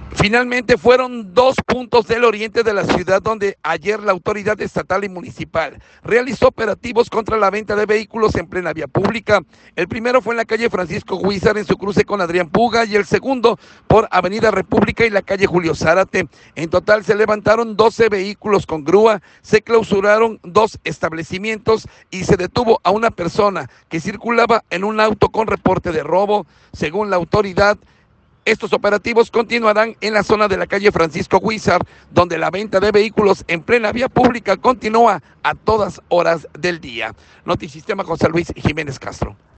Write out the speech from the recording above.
Finalmente fueron 2 puntos del oriente de la ciudad donde ayer la autoridad estatal y municipal realizó operativos contra la venta de vehículos en plena vía pública. El primero fue en la calle Francisco Huizar en su cruce con Adrián Puga y el segundo por Avenida República y la calle Julio Zárate. En total se levantaron 12 vehículos con grúa, se clausuraron 2 establecimientos y se detuvo a una persona que circulaba en un auto con reporte de robo. Según la autoridad, estos operativos continuarán en la zona de la calle Francisco Huizar, donde la venta de vehículos en plena vía pública continúa a todas horas del día. Notisistema José Luis Jiménez Castro.